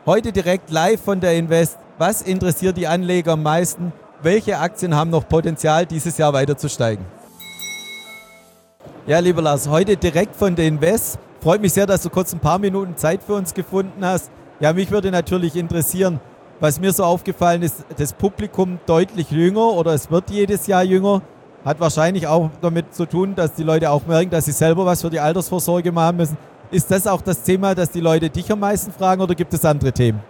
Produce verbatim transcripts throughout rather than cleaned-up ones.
Heute direkt live von der Invest. Was interessiert die Anleger am meisten? Welche Aktien haben noch Potenzial, dieses Jahr weiter zu steigen? Ja, lieber Lars, heute direkt von der Invest. Freut mich sehr, dass du kurz ein paar Minuten Zeit für uns gefunden hast. Ja, mich würde natürlich interessieren, was mir so aufgefallen ist, das Publikum deutlich jünger oder es wird jedes Jahr jünger. Hat wahrscheinlich auch damit zu tun, dass die Leute auch merken, dass sie selber was für die Altersvorsorge machen müssen. Ist das auch das Thema, dass die Leute dich am meisten fragen oder gibt es andere Themen?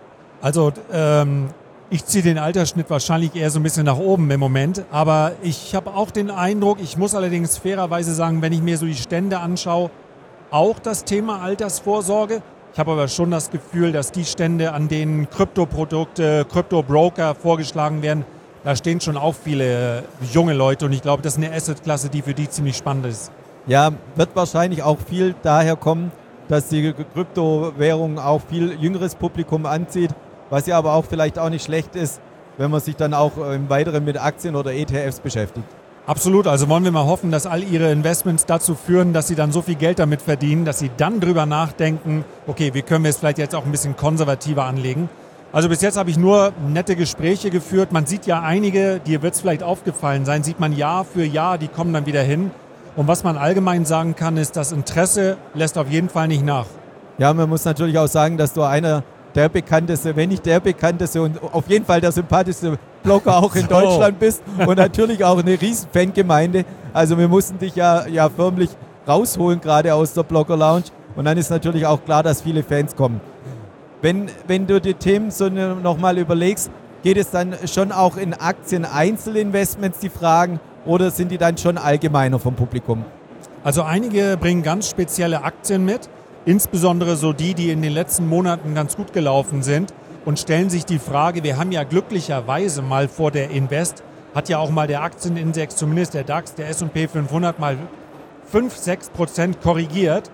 Also ähm, ich ziehe den Altersschnitt wahrscheinlich eher so ein bisschen nach oben im Moment, aber ich habe auch den Eindruck, ich muss allerdings fairerweise sagen, wenn ich mir so die Stände anschaue, auch das Thema Altersvorsorge. Ich habe aber schon das Gefühl, dass die Stände, an denen Kryptoprodukte, Kryptobroker vorgeschlagen werden, da stehen schon auch viele junge Leute und ich glaube, das ist eine Assetklasse, die für die ziemlich spannend ist. Ja, wird wahrscheinlich auch viel daher kommen, dass die Kryptowährung auch viel jüngeres Publikum anzieht, was ja aber auch vielleicht auch nicht schlecht ist, wenn man sich dann auch im Weiteren mit Aktien oder E T Fs beschäftigt. Absolut, also wollen wir mal hoffen, dass all Ihre Investments dazu führen, dass Sie dann so viel Geld damit verdienen, dass Sie dann drüber nachdenken, okay, wie können wir es vielleicht jetzt auch ein bisschen konservativer anlegen. Also bis jetzt habe ich nur nette Gespräche geführt. Man sieht ja einige, dir wird es vielleicht aufgefallen sein, sieht man Jahr für Jahr, die kommen dann wieder hin. Und was man allgemein sagen kann, ist, das Interesse lässt auf jeden Fall nicht nach. Ja, man muss natürlich auch sagen, dass du einer der bekannteste, wenn nicht der bekannteste und auf jeden Fall der sympathischste Blogger auch in so. Deutschland bist und natürlich auch eine riesen Fangemeinde. Also wir mussten dich ja, ja förmlich rausholen, gerade aus der Blogger Lounge. Und dann ist natürlich auch klar, dass viele Fans kommen. Wenn, wenn du die Themen so nochmal überlegst, geht es dann schon auch in Aktien-Einzelinvestments die Fragen oder sind die dann schon allgemeiner vom Publikum? Also einige bringen ganz spezielle Aktien mit, insbesondere so die, die in den letzten Monaten ganz gut gelaufen sind und stellen sich die Frage, wir haben ja glücklicherweise mal vor der Invest, hat ja auch mal der Aktienindex, zumindest der DAX, der S und P fünfhundert mal fünf, sechs Prozent korrigiert.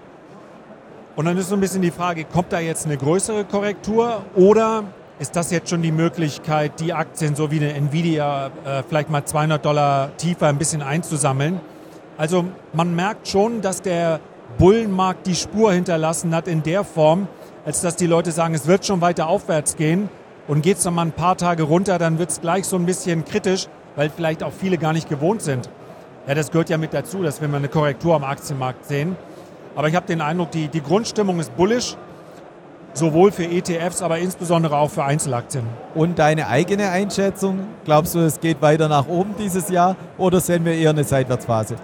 Und dann ist so ein bisschen die Frage, kommt da jetzt eine größere Korrektur oder ist das jetzt schon die Möglichkeit, die Aktien so wie eine Nvidia äh, vielleicht mal zweihundert Dollar tiefer ein bisschen einzusammeln? Also man merkt schon, dass der Bullenmarkt die Spur hinterlassen hat in der Form, als dass die Leute sagen, es wird schon weiter aufwärts gehen und geht es dann mal ein paar Tage runter, dann wird es gleich so ein bisschen kritisch, weil vielleicht auch viele gar nicht gewohnt sind. Ja, das gehört ja mit dazu, dass wir mal eine Korrektur am Aktienmarkt sehen. Aber ich habe den Eindruck, die, die Grundstimmung ist bullish, sowohl für E T Fs, aber insbesondere auch für Einzelaktien. Und deine eigene Einschätzung? Glaubst du, es geht weiter nach oben dieses Jahr oder sehen wir eher eine Seitwärtsphase?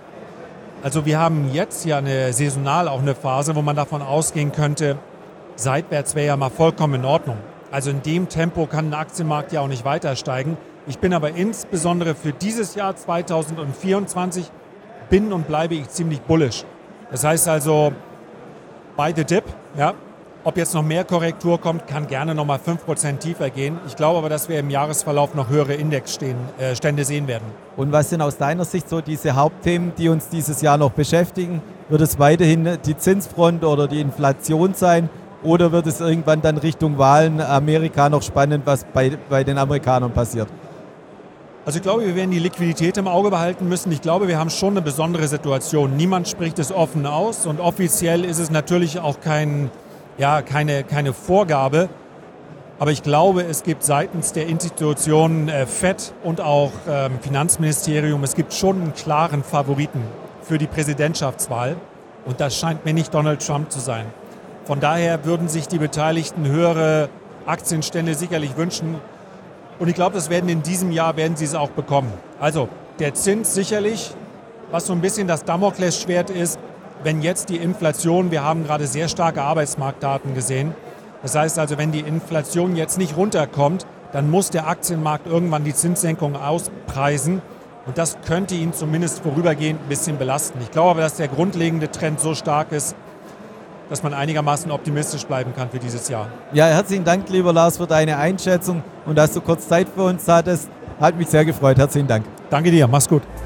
Also wir haben jetzt ja eine saisonal auch eine Phase, wo man davon ausgehen könnte, seitwärts wäre ja mal vollkommen in Ordnung. Also in dem Tempo kann ein Aktienmarkt ja auch nicht weiter steigen. Ich bin aber insbesondere für dieses Jahr zweitausendvierundzwanzig bin und bleibe ich ziemlich bullish. Das heißt also, buy the dip, ja. Ob jetzt noch mehr Korrektur kommt, kann gerne noch mal fünf Prozent tiefer gehen. Ich glaube aber, dass wir im Jahresverlauf noch höhere Indexstände sehen werden. Und was sind aus deiner Sicht so diese Hauptthemen, die uns dieses Jahr noch beschäftigen? Wird es weiterhin die Zinsfront oder die Inflation sein? Oder wird es irgendwann dann Richtung Wahlen Amerika noch spannend, was bei, bei den Amerikanern passiert? Also ich glaube, wir werden die Liquidität im Auge behalten müssen. Ich glaube, wir haben schon eine besondere Situation. Niemand spricht es offen aus und offiziell ist es natürlich auch kein... Ja, keine, keine Vorgabe, aber ich glaube, es gibt seitens der Institutionen äh, Fed und auch ähm, Finanzministerium, es gibt schon einen klaren Favoriten für die Präsidentschaftswahl und das scheint mir nicht Donald Trump zu sein. Von daher würden sich die Beteiligten höhere Aktienstände sicherlich wünschen und ich glaube, das werden in diesem Jahr werden sie es auch bekommen. Also der Zins sicherlich, was so ein bisschen das Damoklesschwert ist, wenn jetzt die Inflation, wir haben gerade sehr starke Arbeitsmarktdaten gesehen, das heißt also, wenn die Inflation jetzt nicht runterkommt, dann muss der Aktienmarkt irgendwann die Zinssenkung auspreisen und das könnte ihn zumindest vorübergehend ein bisschen belasten. Ich glaube aber, dass der grundlegende Trend so stark ist, dass man einigermaßen optimistisch bleiben kann für dieses Jahr. Ja, herzlichen Dank, lieber Lars, für deine Einschätzung und dass du kurz Zeit für uns hattest. Hat mich sehr gefreut. Herzlichen Dank. Danke dir, mach's gut.